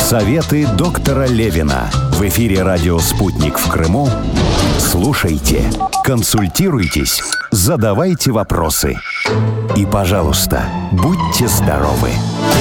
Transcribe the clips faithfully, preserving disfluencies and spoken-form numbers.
Советы доктора Левина. В эфире радио «Спутник» в Крыму. Слушайте, консультируйтесь, задавайте вопросы. И, пожалуйста, будьте здоровы.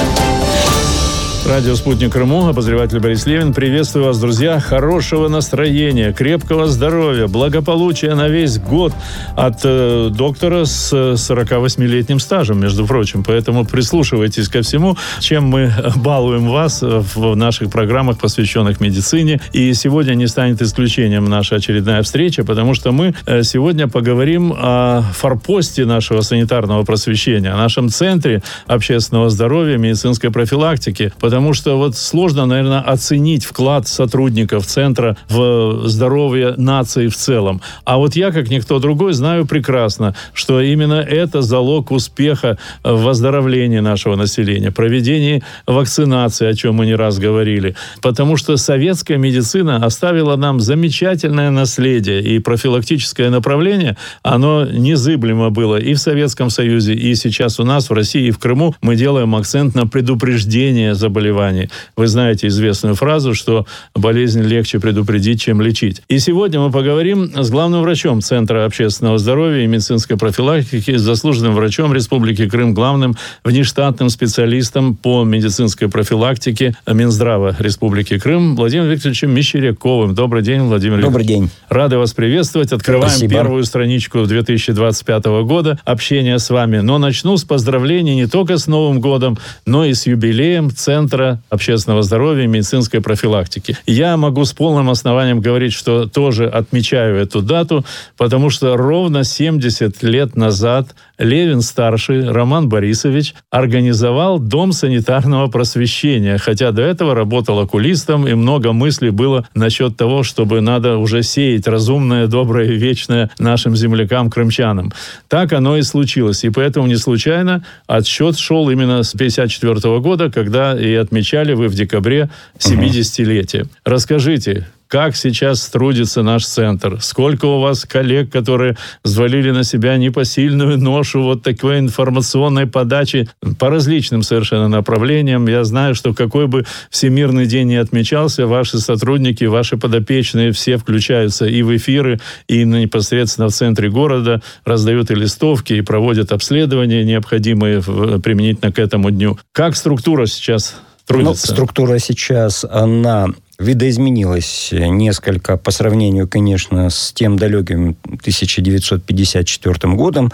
Радио «Спутник Крыму», обозреватель Борис Левин. Приветствую вас, друзья. Хорошего настроения, крепкого здоровья, благополучия на весь год от э, доктора с сорокавосьмилетним стажем, между прочим. Поэтому прислушивайтесь ко всему, чем мы балуем вас в наших программах, посвященных медицине. И сегодня не станет исключением наша очередная встреча, потому что мы сегодня поговорим о форпосте нашего санитарного просвещения, о нашем центре общественного здоровья, медицинской профилактики. Потому что вот сложно, наверное, оценить вклад сотрудников центра в здоровье нации в целом. А вот я, как никто другой, знаю прекрасно, что именно это залог успеха в выздоровлении нашего населения, проведении вакцинации, о чем мы не раз говорили. Потому что советская медицина оставила нам замечательное наследие, и профилактическое направление, оно незыблемо было и в Советском Союзе, и сейчас у нас в России, и в Крыму мы делаем акцент на предупреждение заболеваний. Вы знаете известную фразу, что болезнь легче предупредить, чем лечить. И сегодня мы поговорим с главным врачом Центра общественного здоровья и медицинской профилактики, с заслуженным врачом Республики Крым, главным внештатным специалистом по медицинской профилактике Минздрава Республики Крым Владимиром Викторовичем Мещеряковым. Добрый день, Владимир Викторович. Добрый день. Рады вас приветствовать. Открываем Спасибо. Первую страничку две тысячи двадцать пятого года общения с вами. Но начну с поздравлений не только с Новым годом, но и с юбилеем Центра общественного здоровья и медицинской профилактики. Я могу с полным основанием говорить, что тоже отмечаю эту дату, потому что ровно семьдесят лет назад Левин-старший Роман Борисович организовал Дом санитарного просвещения, хотя до этого работал окулистом, и много мыслей было насчет того, чтобы надо уже сеять разумное, доброе и вечное нашим землякам-крымчанам. Так оно и случилось, и поэтому не случайно отсчет шел именно с пятьдесят четвёртого года, когда и отмечали вы в декабре семидесятилетие. Угу. Расскажите, как сейчас трудится наш центр? Сколько у вас коллег, которые взвалили на себя непосильную ношу вот такой информационной подачи по различным совершенно направлениям? Я знаю, что какой бы Всемирный день ни отмечался, ваши сотрудники, ваши подопечные все включаются и в эфиры, и непосредственно в центре города раздают и листовки, и проводят обследования, необходимые применительно к этому дню. Как структура сейчас трудится? Ну, структура сейчас, она видоизменилась несколько по сравнению, конечно, с тем далеким тысяча девятьсот пятьдесят четвёртым годом,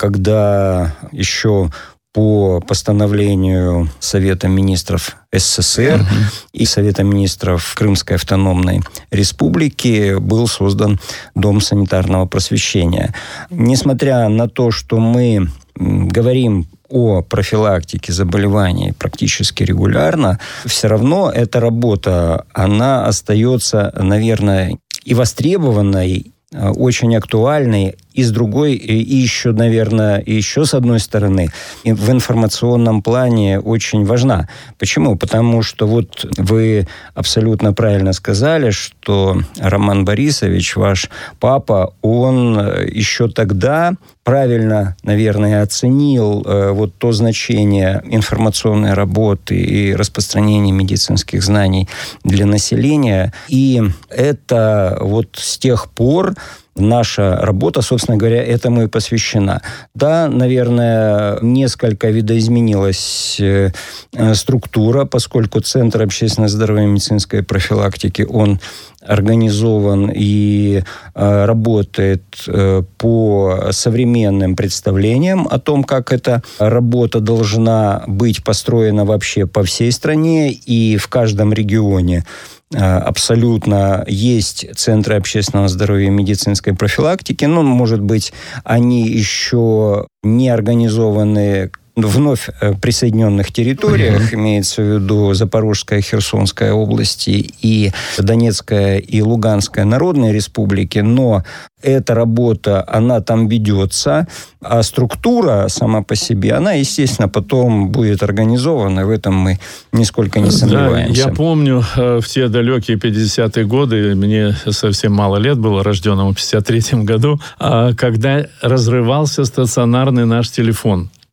когда еще по постановлению Совета министров СССР uh-huh. и Совета министров Крымской автономной республики был создан Дом санитарного просвещения. Несмотря на то, что мы говорим о профилактике заболеваний практически регулярно, все равно эта работа, она остается, наверное, и востребованной, очень актуальной, и с другой, и еще, наверное, и еще с одной стороны, в информационном плане очень важна. Почему? Потому что вот вы абсолютно правильно сказали, что Роман Борисович, ваш папа, он еще тогда правильно, наверное, оценил э, вот то значение информационной работы и распространения медицинских знаний для населения. И это вот с тех пор наша работа, собственно говоря, этому и посвящена. Да, наверное, несколько видоизменилась э, структура, поскольку Центр общественного здоровья и медицинской профилактики, он организован и э, работает э, по современным представлениям о том, как эта работа должна быть построена вообще по всей стране и в каждом регионе. Абсолютно есть центры общественного здоровья и медицинской профилактики, но, может быть, они еще не организованы вновь присоединенных территориях, mm-hmm. имеется в виду Запорожская, Херсонская области и Донецкая и Луганская народные республики, но эта работа, она там ведется, а структура сама по себе, она, естественно, потом будет организована, в этом мы нисколько не сомневаемся. Да, я помню в те далекие пятидесятые годы, мне совсем мало лет было, рожденному в пятьдесят третьем году, когда разрывался стационарный наш телефон.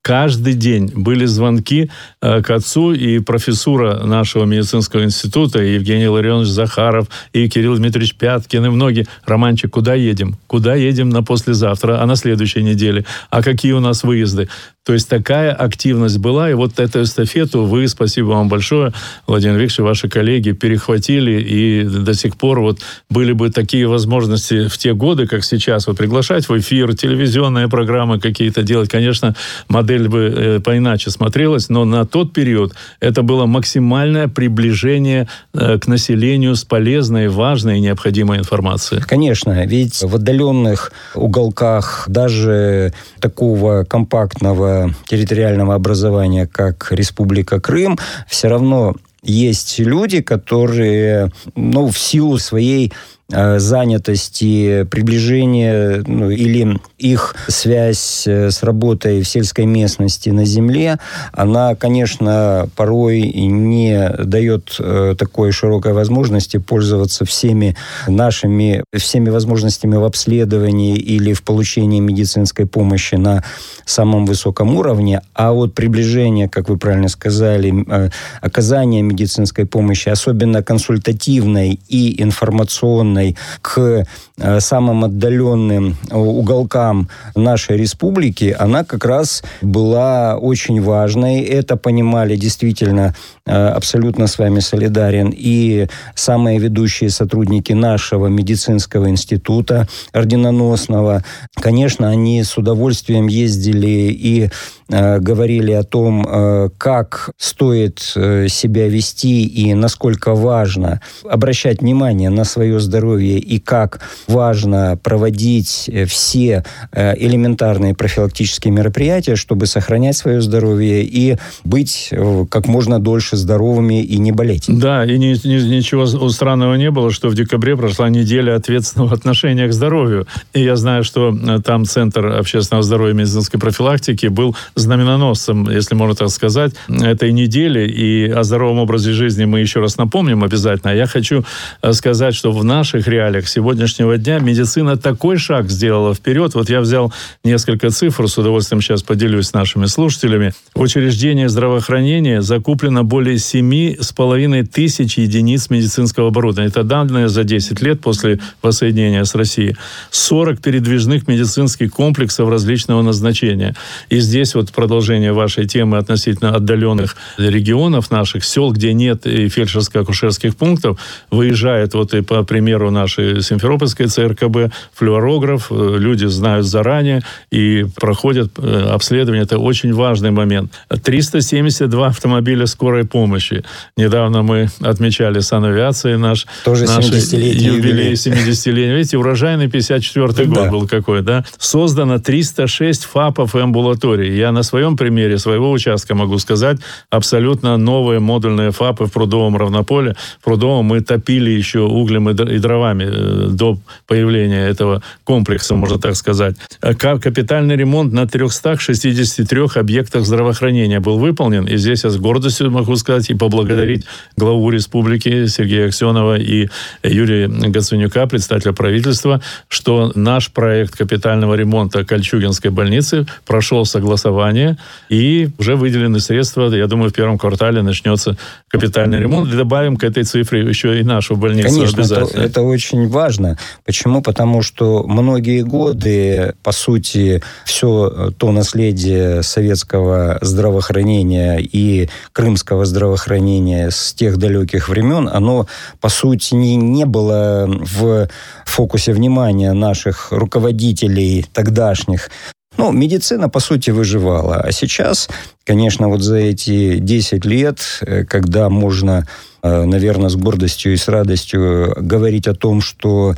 Каждый день были звонки к отцу, и профессура нашего медицинского института, и Евгений Ларионович Захаров, и Кирилл Дмитриевич Пяткин, и многие. Романчик, куда едем? Куда едем на послезавтра, а на следующей неделе? А какие у нас выезды? То есть такая активность была, и вот эту эстафету вы, спасибо вам большое, Владимир Викторович, ваши коллеги перехватили, и до сих пор вот были бы такие возможности в те годы, как сейчас, вот приглашать в эфир, телевизионные программы какие-то делать. Конечно, модель бы э, поиначе смотрелась, но на тот период это было максимальное приближение э, к населению с полезной, важной и необходимой информацией. Конечно, ведь в отдаленных уголках даже такого компактного территориального образования, как Республика Крым, все равно есть люди, которые, ну, в силу своей э, занятости, приближения, ну, или их связь с работой в сельской местности на земле, она, конечно, порой не дает э, такой широкой возможности пользоваться всеми нашими, всеми возможностями в обследовании или в получении медицинской помощи на самом высоком уровне, а вот приближение, как вы правильно сказали, э, оказание медицинской помощи, особенно консультативной и информационной, к э, самым отдаленным уголкам нашей республики, она как раз была очень важной. Это понимали действительно, э, абсолютно с вами солидарен, и самые ведущие сотрудники нашего медицинского института орденоносного. Конечно, они с удовольствием ездили и э, говорили о том, э, как стоит э, себя вести и насколько важно обращать внимание на свое здоровье и как важно проводить все э, элементарные профилактические мероприятия, чтобы сохранять свое здоровье и быть э, как можно дольше здоровыми и не болеть. Да, и ни, ни, ничего странного не было, что в декабре прошла неделя ответственного отношения к здоровью. И я знаю, что там Центр общественного здоровья и медицинской профилактики был знаменоносцем, если можно так сказать, этой недели. И о здоровом образе жизни мы еще раз напомним обязательно. А я хочу сказать, что в наших реалиях сегодняшнего дня медицина такой шаг сделала вперед. Вот я взял несколько цифр, с удовольствием сейчас поделюсь с нашими слушателями. В учреждении здравоохранения закуплено более семь с половиной тысяч единиц медицинского оборудования. Это данные за десять лет после воссоединения с Россией. сорок передвижных медицинских комплексов различного назначения. И здесь вот продолжение вашей темы относительно отдаленных регионов наших, сел, где нет фельдшерско-акушерских пунктов, выезжает, вот и по примеру нашей Симферопольской ЦРКБ, флюорограф, люди знают заранее и проходят обследование. Это очень важный момент. триста семьдесят два автомобиля скорой помощи. Недавно мы отмечали санавиацией наш, Тоже наш семидесятилетний юбилей, семидесятилетний. Видите, урожайный пятьдесят четвёртый год да. был какой, да? Создано триста шесть ФАПов и амбулаторий. Я на своем примере своего участка могу сказать, абсолютно новые модульные ФАПы в Прудовом Равнополе. В Прудовом мы топили еще углем и дровами до появления этого комплекса, можно так сказать. Капитальный ремонт на трехстах шестидесяти трёх объектах здравоохранения был выполнен. И здесь я с гордостью могу сказать и поблагодарить главу республики Сергея Аксенова и Юрия Гаценюка, представителя правительства, что наш проект капитального ремонта Кольчугинской больницы прошел согласование, и уже выделены средства. Я думаю, в первом квартале начнется капитальный ремонт. И добавим к этой цифре еще и нашу больницу. Конечно, обязательно. Это, это очень важно. Почему? Потому что многие годы, по сути, все то наследие советского здравоохранения и крымского здравоохранения с тех далеких времен, оно, по сути, не, не было в фокусе внимания наших руководителей тогдашних. Ну, медицина, по сути, выживала. А сейчас, конечно, вот за эти десять лет, когда можно, наверное, с гордостью и с радостью говорить о том, что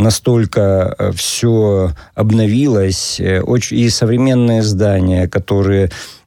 настолько все обновилось, и современные здания, которые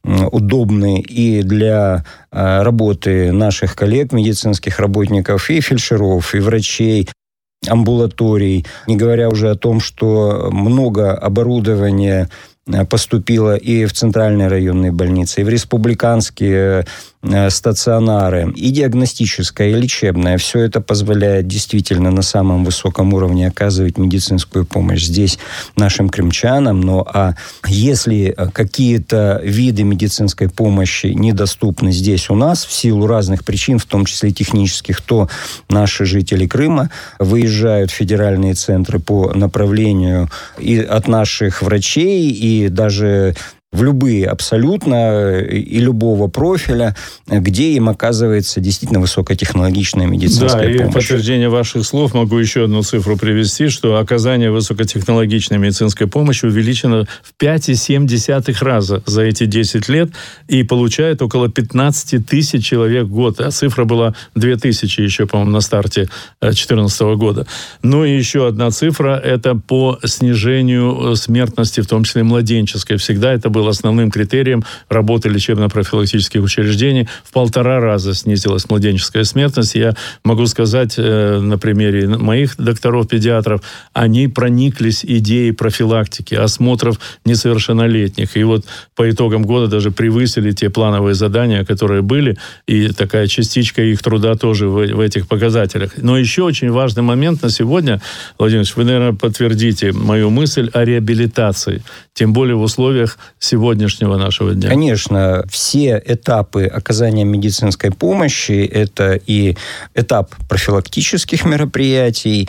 удобны и для работы наших коллег, медицинских работников, и фельдшеров, и врачей, амбулаторий, не говоря уже о том, что много оборудования поступило и в центральные районные больницы, и в республиканские стационары, и диагностическое, и лечебное. Все это позволяет действительно на самом высоком уровне оказывать медицинскую помощь здесь нашим крымчанам. Ну, а если какие-то виды медицинской помощи недоступны здесь у нас в силу разных причин, в том числе технических, то наши жители Крыма выезжают в федеральные центры по направлению и от наших врачей, и даже в любые абсолютно и любого профиля, где им оказывается действительно высокотехнологичная медицинская да, помощь. Да, и в подтверждение ваших слов могу еще одну цифру привести, что оказание высокотехнологичной медицинской помощи увеличено в пять целых семь десятых раза за эти десять лет и получает около пятнадцать тысяч человек в год. А цифра была две тысячи еще, по-моему, на старте две тысячи четырнадцатого года. Ну и еще одна цифра, это по снижению смертности, в том числе младенческой. Всегда это было основным критерием работы лечебно-профилактических учреждений. В полтора раза снизилась младенческая смертность. Я могу сказать э, на примере моих докторов-педиатров, они прониклись идеей профилактики, осмотров несовершеннолетних. И вот по итогам года даже превысили те плановые задания, которые были, и такая частичка их труда тоже в, в этих показателях. Но еще очень важный момент на сегодня, Владимир Ильич, вы, наверное, подтвердите мою мысль о реабилитации, тем более в условиях сегодняшнего нашего дня. Конечно, все этапы оказания медицинской помощи, это и этап профилактических мероприятий,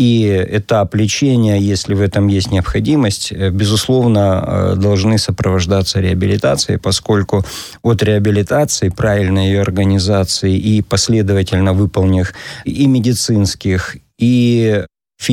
и этап лечения, если в этом есть необходимость, безусловно, должны сопровождаться реабилитацией, поскольку от реабилитации, правильной ее организации и последовательно выполненных и медицинских, и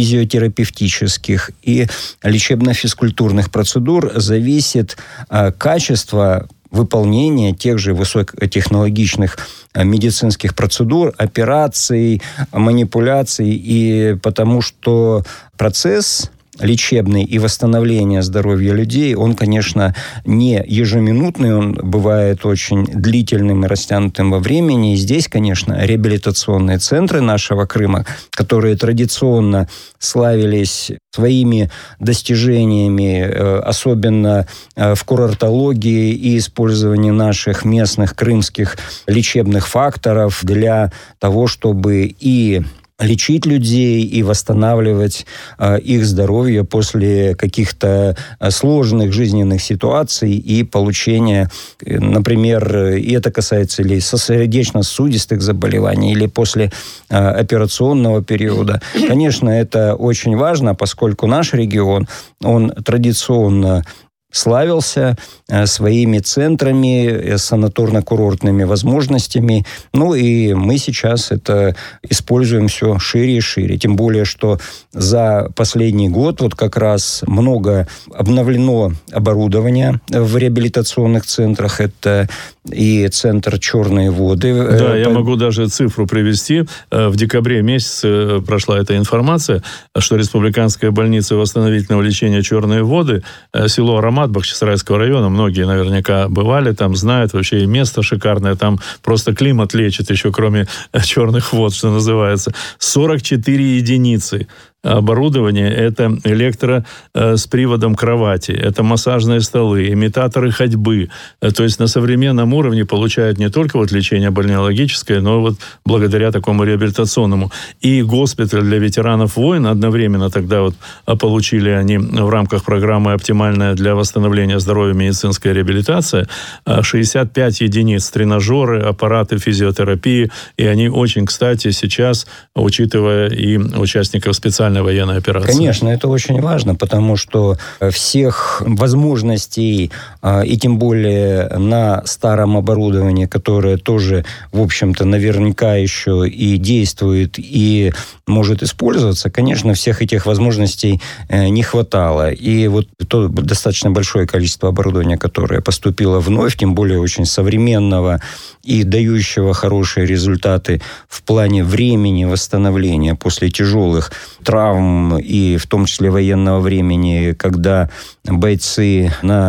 физиотерапевтических и лечебно-физкультурных процедур зависит э, качество выполнения тех же высокотехнологичных медицинских процедур, операций, манипуляций, и потому что процесс лечебный и восстановление здоровья людей, он, конечно, не ежеминутный, он бывает очень длительным и растянутым во времени. И здесь, конечно, реабилитационные центры нашего Крыма, которые традиционно славились своими достижениями, особенно в курортологии и использовании наших местных крымских лечебных факторов для того, чтобы и лечить людей и восстанавливать э, их здоровье после каких-то э, сложных жизненных ситуаций и получения, э, например, и это касается или сердечно-сосудистых заболеваний, или после э, операционного периода. Конечно, это очень важно, поскольку наш регион, он традиционно славился э, своими центрами, э, санаторно-курортными возможностями. Ну и мы сейчас это используем все шире и шире. Тем более, что за последний год вот как раз много обновлено оборудования в реабилитационных центрах. Это и центр «Черные воды». Да, я могу даже цифру привести. В декабре месяце прошла эта информация, что Республиканская больница восстановительного лечения «Черные воды», село Аромат Бахчисарайского района, многие наверняка бывали там, знают, вообще и место шикарное, там просто климат лечит еще, кроме черных вод, что называется. сорок четыре единицы оборудование, это электро э, с приводом кровати, это массажные столы, имитаторы ходьбы. Э, то есть на современном уровне получают не только вот лечение бальнеологическое, но вот благодаря такому реабилитационному. И госпиталь для ветеранов войн одновременно тогда вот получили они в рамках программы «Оптимальная для восстановления здоровья медицинская реабилитация» шестьдесят пять единиц, тренажеры, аппараты физиотерапии, и они очень, кстати, сейчас, учитывая и участников специальной военной операции. Конечно, это очень важно, потому что всех возможностей, и тем более на старом оборудовании, которое тоже, в общем-то, наверняка еще и действует, и может использоваться, конечно, всех этих возможностей не хватало. И вот то достаточно большое количество оборудования, которое поступило вновь, тем более очень современного и дающего хорошие результаты в плане времени восстановления после тяжелых травм, и в том числе военного времени, когда бойцы на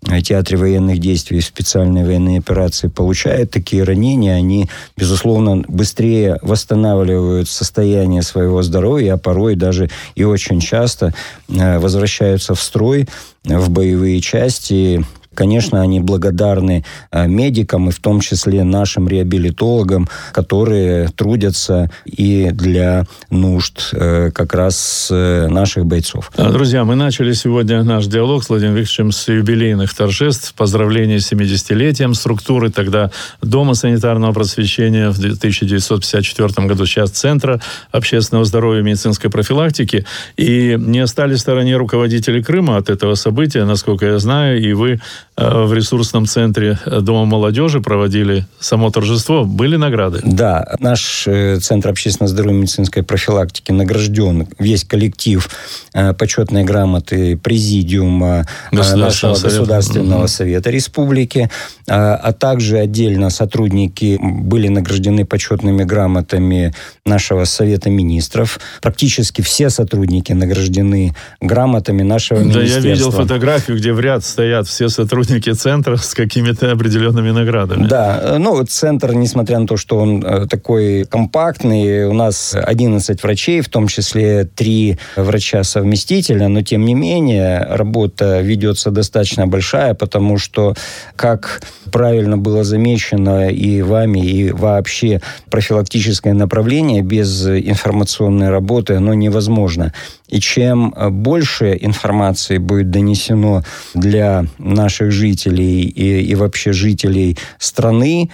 театре военных действий, в специальной военной операции получают такие ранения, они, безусловно, быстрее восстанавливают состояние своего здоровья, а порой даже и очень часто возвращаются в строй, в боевые части. Конечно, они благодарны медикам и в том числе нашим реабилитологам, которые трудятся и для нужд как раз наших бойцов. Друзья, мы начали сегодня наш диалог с Владимиром Викторовичем с юбилейных торжеств, поздравления с семидесятилетием структуры, тогда Дома санитарного просвещения, в тысяча девятьсот пятьдесят четвёртом году сейчас Центра общественного здоровья и медицинской профилактики. И не остались в стороне руководители Крыма от этого события, насколько я знаю, и вы в ресурсном центре Дома молодежи проводили само торжество. Были награды? Да. Наш Центр общественного здоровья и медицинской профилактики награжден, весь коллектив почетной грамоты Президиума нашего Государственного угу. совета республики, а также отдельно сотрудники были награждены почетными грамотами нашего Совета министров. Практически все сотрудники награждены грамотами нашего да, министерства. Да, я видел фотографию, где в ряд стоят все сотрудники центра с какими-то определенными наградами. Да, ну, центр, несмотря на то, что он такой компактный, у нас одиннадцать врачей, в том числе три врача-совместителя, но, тем не менее, работа ведется достаточно большая, потому что, как правильно было замечено и вами, и вообще профилактическое направление без информационной работы, оно невозможно. И чем больше информации будет донесено для наших жителей и, и вообще жителей страны,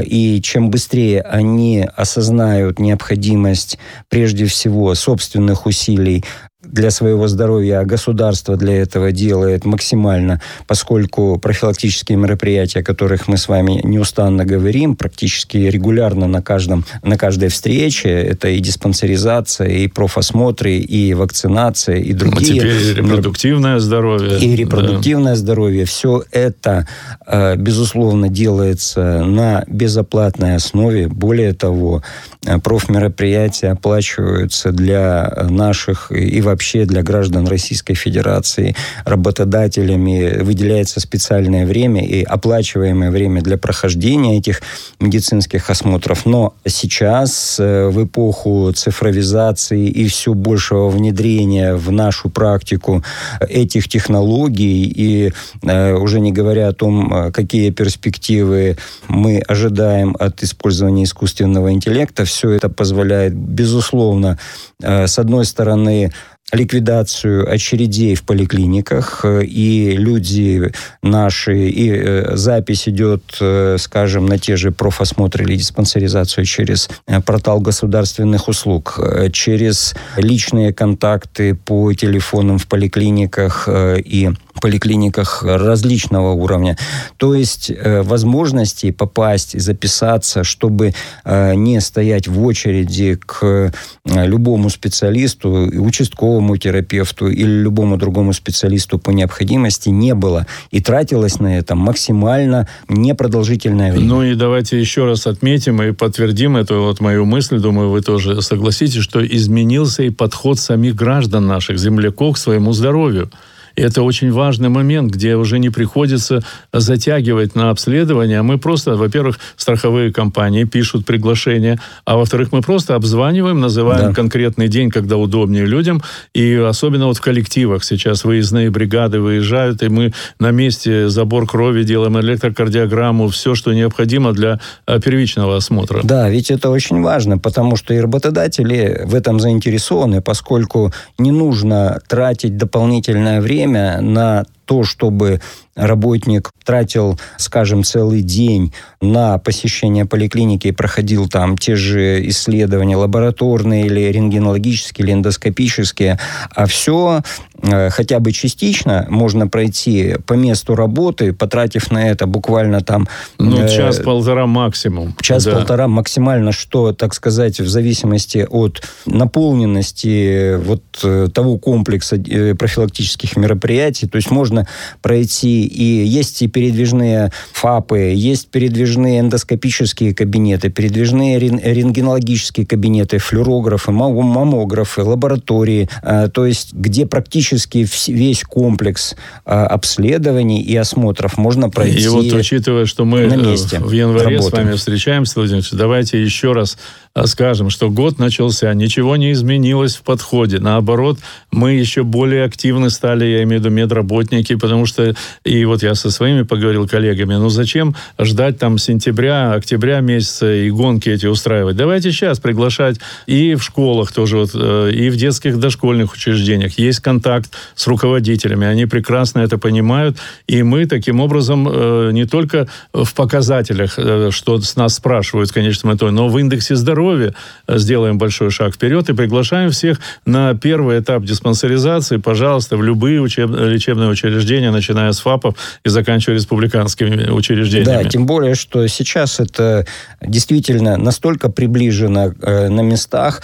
и чем быстрее они осознают необходимость прежде всего собственных усилий для своего здоровья, а государство для этого делает максимально, поскольку профилактические мероприятия, о которых мы с вами неустанно говорим, практически регулярно на, каждом, на каждой встрече, это и диспансеризация, и профосмотры, и вакцинация, и другие. А теперь и репродуктивное здоровье. И репродуктивное да. здоровье. Все это, безусловно, делается на безоплатной основе. Более того, профмероприятия оплачиваются для наших и вообще для граждан Российской Федерации работодателями. Выделяется специальное время и оплачиваемое время для прохождения этих медицинских осмотров. Но сейчас, в эпоху цифровизации и все большего внедрения в нашу практику этих технологий, и уже не говоря о том, какие перспективы мы ожидаем от использования искусственного интеллекта, все это позволяет, безусловно, с одной стороны, ликвидацию очередей в поликлиниках, и люди наши, и запись идет, скажем, на те же профосмотры или диспансеризацию через портал государственных услуг, через личные контакты по телефонам в поликлиниках и поликлиниках различного уровня. То есть э, возможности попасть и записаться, чтобы э, не стоять в очереди к э, любому специалисту, участковому терапевту или любому другому специалисту по необходимости не было. И тратилось на это максимально непродолжительное время. Ну и давайте еще раз отметим и подтвердим эту вот мою мысль, думаю, вы тоже согласитесь, что изменился и подход самих граждан наших, земляков, к своему здоровью. И это очень важный момент, где уже не приходится затягивать на обследование. Мы просто, во-первых, страховые компании пишут приглашения, а во-вторых, мы просто обзваниваем, называем да. конкретный день, когда удобнее людям. И особенно вот в коллективах сейчас выездные бригады выезжают, и мы на месте забор крови делаем, электрокардиограмму, все, что необходимо для первичного осмотра. Да, ведь это очень важно, потому что и работодатели в этом заинтересованы, поскольку не нужно тратить дополнительное время на то, чтобы работник тратил, скажем, целый день на посещение поликлиники и проходил там те же исследования лабораторные или рентгенологические, или эндоскопические, а все э, хотя бы частично можно пройти по месту работы, потратив на это буквально там... Э, ну, час-полтора максимум. Час-полтора да. максимально, что, так сказать, в зависимости от наполненности вот э, того комплекса э, профилактических мероприятий, то есть можно можно пройти. И есть и передвижные ФАПы, есть передвижные эндоскопические кабинеты, передвижные рентгенологические кабинеты, флюорографы, маммографы, лаборатории, то есть где практически весь комплекс обследований и осмотров можно пройти. И вот учитывая, что мы на месте в январе работаем. с вами встречаемся, Владимир Ильич, давайте еще раз скажем, что год начался, ничего не изменилось в подходе. Наоборот, мы еще более активны стали, я имею в виду медработники, потому что, и вот я со своими поговорил коллегами, ну зачем ждать там сентября, октября месяца и гонки эти устраивать? Давайте сейчас приглашать и в школах тоже, вот, и в детских дошкольных учреждениях. Есть контакт с руководителями, они прекрасно это понимают, и мы таким образом не только в показателях, что с нас спрашивают в конечном итоге, но в индексе здоровья сделаем большой шаг вперед и приглашаем всех на первый этап диспансеризации, пожалуйста, в любые учеб... лечебные учреждения, начиная с ФАПов и заканчивая республиканскими учреждениями. Да, тем более, что сейчас это действительно настолько приближено э, на местах,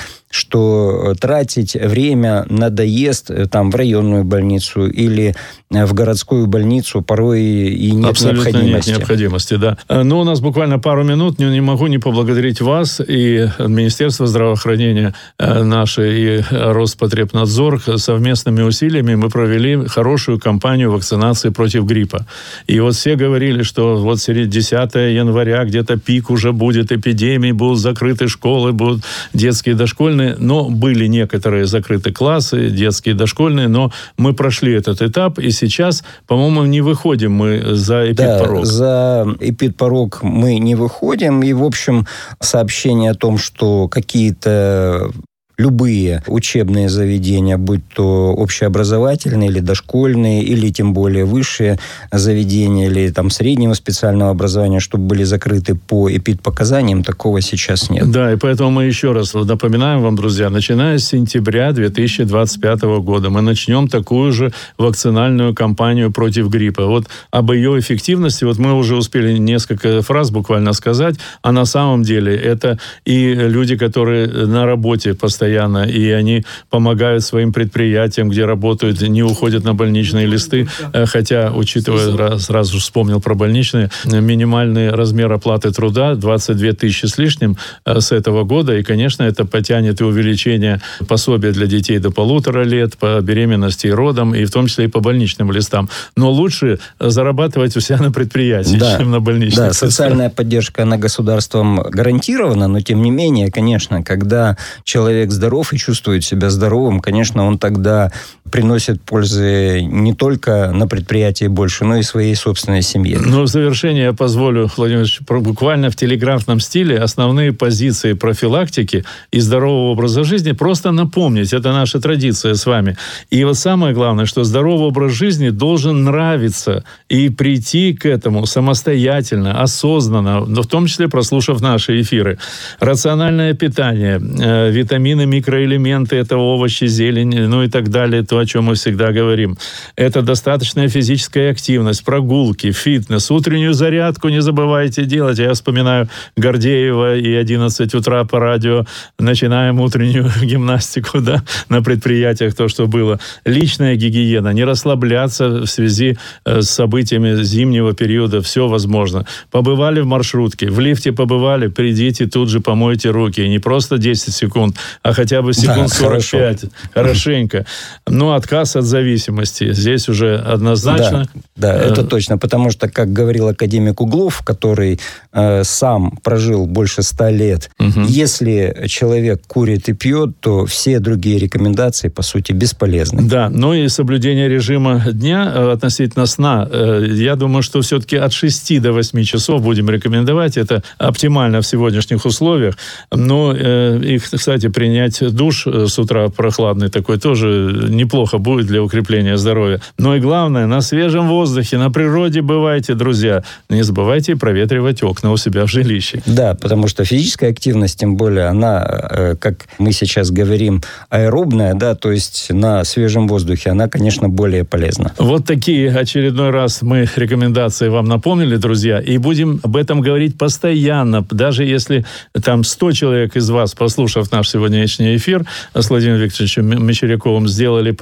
что тратить время на доезд там, в районную больницу или в городскую больницу порой и нет Абсолютно необходимости. нет необходимости, да. Но у нас буквально пару минут, не, не могу не поблагодарить вас и Министерство здравоохранения наше, и Роспотребнадзор. Совместными усилиями мы провели хорошую кампанию вакцинации против гриппа. И вот все говорили, что вот десятого января где-то пик уже будет эпидемии, будут закрыты школы, будут детские и дошкольные. Но были некоторые закрыты классы, детские и дошкольные, но мы прошли этот этап, и сейчас, по-моему, не выходим мы за эпидпорог. Да, за эпидпорог мы не выходим, и, в общем, сообщение о том, что какие-то любые учебные заведения, будь то общеобразовательные или дошкольные, или тем более высшие заведения, или там среднего специального образования, чтобы были закрыты по эпидпоказаниям, такого сейчас нет. Да, и поэтому мы еще раз напоминаем вам, друзья, начиная с сентября две тысячи двадцать пятого года мы начнем такую же вакцинальную кампанию против гриппа. Вот об ее эффективности, вот мы уже успели несколько фраз буквально сказать, а на самом деле это и люди, которые на работе постоянно и они помогают своим предприятиям, где работают, не уходят на больничные листы, хотя, учитывая, сразу же вспомнил про больничные, минимальный размер оплаты труда двадцать две тысячи с лишним с этого года, и, конечно, это потянет и увеличение пособия для детей до полутора лет, по беременности и родам, и в том числе и по больничным листам. Но лучше зарабатывать у себя на предприятии, да, чем на больничных да, листах. Социальная поддержка, она государством гарантирована, но, тем не менее, конечно, когда человек здоров и чувствует себя здоровым, конечно, он тогда приносит пользы не только на предприятии больше, но и своей собственной семье. Ну, в завершение я позволю, Владимир Ильич, буквально в телеграфном стиле основные позиции профилактики и здорового образа жизни просто напомнить. Это наша традиция с вами. И вот самое главное, что здоровый образ жизни должен нравиться и прийти к этому самостоятельно, осознанно, но в том числе прослушав наши эфиры. Рациональное питание, э, витамины, микроэлементы, это овощи, зелень, ну и так далее, то, о чем мы всегда говорим. Это достаточная физическая активность, прогулки, фитнес, утреннюю зарядку не забывайте делать. Я вспоминаю Гордеева и одиннадцать утра по радио начинаем утреннюю гимнастику, да, на предприятиях, то, что было. Личная гигиена, не расслабляться в связи с событиями зимнего периода, все возможно. Побывали в маршрутке, в лифте побывали, придите, тут же помойте руки. И не просто десять секунд, а хотя бы секунд да, сорок пять. Хорошо. Хорошенько. Но отказ от зависимости здесь уже однозначно. Да, да, это точно, потому что, как говорил академик Углов, который э, сам прожил больше ста лет, угу. Если человек курит и пьет, то все другие рекомендации, по сути, бесполезны. Да, ну и соблюдение режима дня э, относительно сна. Э, я думаю, что все-таки от шести до восьми часов будем рекомендовать. Это оптимально в сегодняшних условиях. Но, э, и, кстати, принять душ с утра прохладный такой тоже неплохо будет для укрепления здоровья. Но и главное, на свежем воздухе, на природе бывайте, друзья. Не забывайте проветривать окна у себя в жилище. Да, потому что физическая активность, тем более, она, как мы сейчас говорим, аэробная, да, то есть на свежем воздухе, она, конечно, более полезна. Вот такие очередной раз мы рекомендации вам напомнили, друзья, и будем об этом говорить постоянно. Даже если там сто человек из вас, послушав наш сегодняшний эфир с Владимиром Викторовичем Мещеряковым, сделали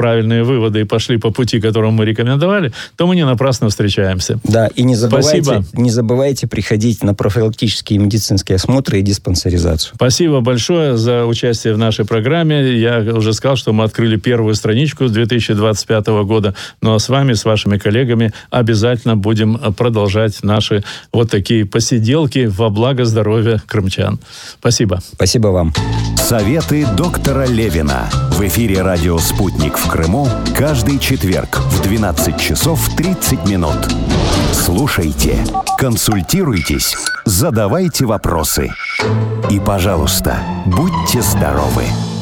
правильные выводы и пошли по пути, которому мы рекомендовали, то мы не напрасно встречаемся. Да, и не забывайте, Спасибо. не забывайте приходить на профилактические медицинские осмотры и диспансеризацию. Спасибо большое за участие в нашей программе. Я уже сказал, что мы открыли первую страничку две тысячи двадцать пятого года. Ну а с вами, с вашими коллегами обязательно будем продолжать наши вот такие посиделки во благо здоровья крымчан. Спасибо. Спасибо вам. Советы доктора Левина. В эфире радио «Спутник» в Крыму каждый четверг в двенадцать часов тридцать минут. Слушайте, консультируйтесь, задавайте вопросы. И, пожалуйста, будьте здоровы!